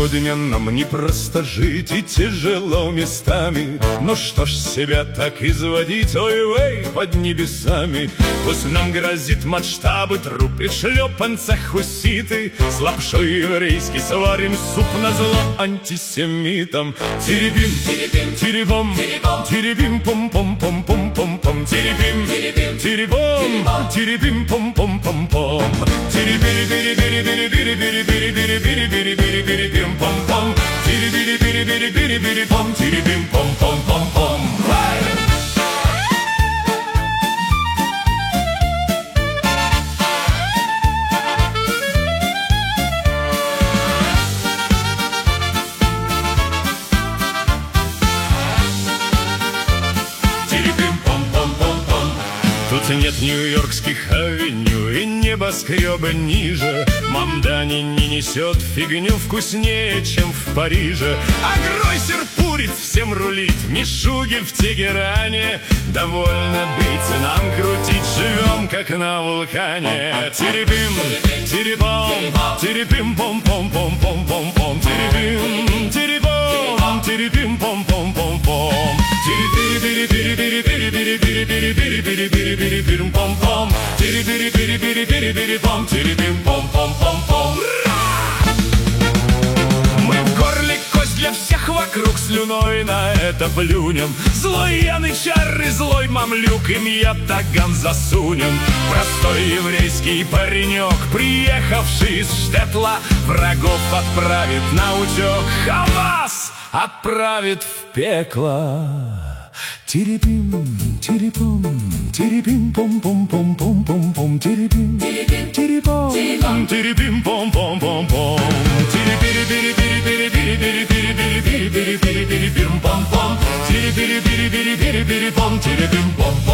Сегодня нам не просто жить и тяжело местами, но что ж себя так изводить, ой-вей, под небесами. Пусть нам грозит масштабы, трупы, шлепанца, хуситы, с лапшой еврейский сварим суп назло антисемитам. Теребим, теребим, теребом, теребим, пом-пом-пом-пом-пом-пом, теребим, теребом, теребим, пом-пом-пом-пом, теребим-пом-пом, теребим-пом, теребим-пом-пом-пом-пом. Тут нет нью-йоркских авеню и небоскреба ниже. Мамдани не несет фигню вкуснее, чем в Париже. А Гройсер Пурит всем рулит, Мишуги в Тегеране. Довольно быть, нам крутить, живем как на вулкане. Теребим, теребом, теребим, пом-пом-пом-пом-пом-пом, теребим, теребом, теребим, пом-пом-пом-пом, теребим-пом-пом, теребим-пом-пом, теребим-пом-пом-пом-пом. Мы в горле кость для всех вокруг, слюной на это плюнем. Злой янычар и злой мамлюк, им я таган засунем. Простой еврейский паренек, приехавший из Штетла, врагов отправит на утек, Хамас отправит в пекло. Теребим, теребом, теребим, пом-пом-пом-пом-пом-пом, теребим, теребом, теребим, пом-пом-пом-пом, теребим-пом-пом, теребим-пом-пом.